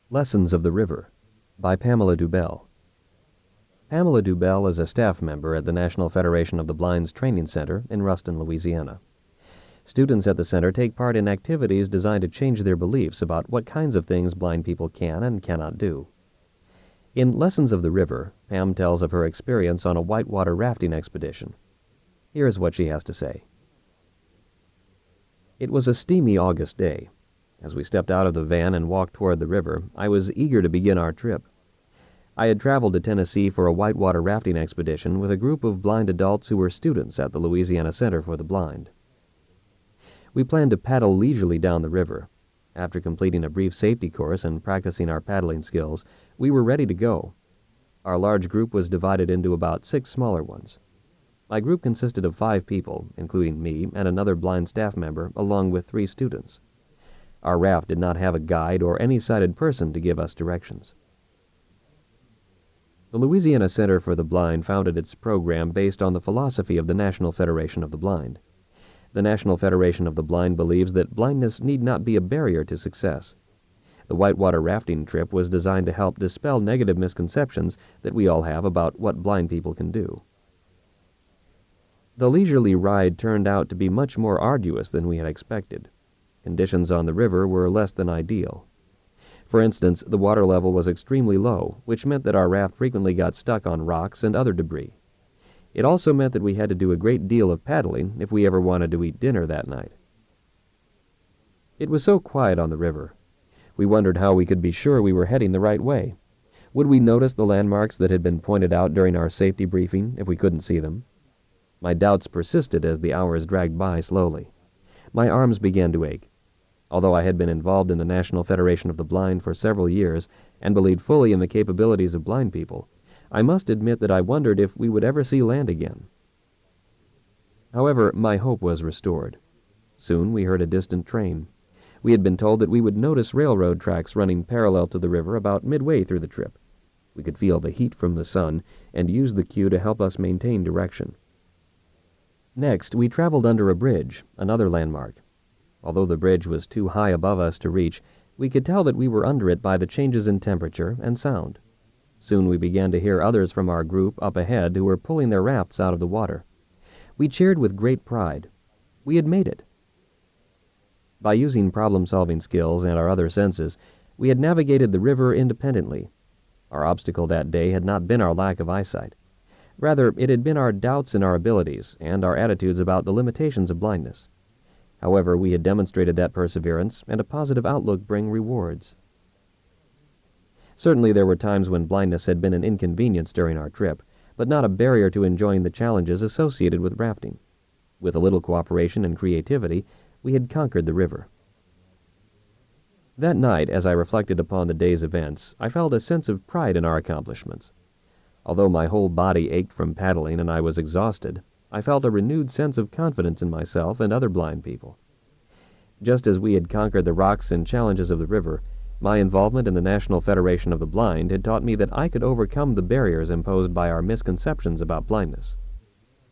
Lessons of the River by Pamela Dubell. Pamela Dubell is a staff member at the National Federation of the Blind's Training Center in Ruston, Louisiana. Students at the center take part in activities designed to change their beliefs about what kinds of things blind people can and cannot do. In Lessons of the River, Pam tells of her experience on a whitewater rafting expedition. Here's what she has to say. It was a steamy August day. As we stepped out of the van and walked toward the river, I was eager to begin our trip. I had traveled to Tennessee for a whitewater rafting expedition with a group of blind adults who were students at the Louisiana Center for the Blind. We planned to paddle leisurely down the river. After completing a brief safety course and practicing our paddling skills, we were ready to go. Our large group was divided into about 6 smaller ones. My group consisted of 5 people, including me and another blind staff member, along with 3 students. Our raft did not have a guide or any sighted person to give us directions. The Louisiana Center for the Blind founded its program based on the philosophy of the National Federation of the Blind. The National Federation of the Blind believes that blindness need not be a barrier to success. The whitewater rafting trip was designed to help dispel negative misconceptions that we all have about what blind people can do. The leisurely ride turned out to be much more arduous than we had expected. Conditions on the river were less than ideal. For instance, the water level was extremely low, which meant that our raft frequently got stuck on rocks and other debris. It also meant that we had to do a great deal of paddling if we ever wanted to eat dinner that night. It was so quiet on the river. We wondered how we could be sure we were heading the right way. Would we notice the landmarks that had been pointed out during our safety briefing if we couldn't see them? My doubts persisted as the hours dragged by slowly. My arms began to ache. Although I had been involved in the National Federation of the Blind for several years and believed fully in the capabilities of blind people, I must admit that I wondered if we would ever see land again. However, my hope was restored. Soon we heard a distant train. We had been told that we would notice railroad tracks running parallel to the river about midway through the trip. We could feel the heat from the sun and used the cue to help us maintain direction. Next, we traveled under a bridge, another landmark. Although the bridge was too high above us to reach, we could tell that we were under it by the changes in temperature and sound. Soon we began to hear others from our group up ahead who were pulling their rafts out of the water. We cheered with great pride. We had made it. By using problem-solving skills and our other senses, we had navigated the river independently. Our obstacle that day had not been our lack of eyesight. Rather, it had been our doubts in our abilities and our attitudes about the limitations of blindness. However, we had demonstrated that perseverance and a positive outlook bring rewards. Certainly there were times when blindness had been an inconvenience during our trip, but not a barrier to enjoying the challenges associated with rafting. With a little cooperation and creativity, we had conquered the river. That night, as I reflected upon the day's events, I felt a sense of pride in our accomplishments. Although my whole body ached from paddling and I was exhausted, I felt a renewed sense of confidence in myself and other blind people. Just as we had conquered the rocks and challenges of the river, my involvement in the National Federation of the Blind had taught me that I could overcome the barriers imposed by our misconceptions about blindness.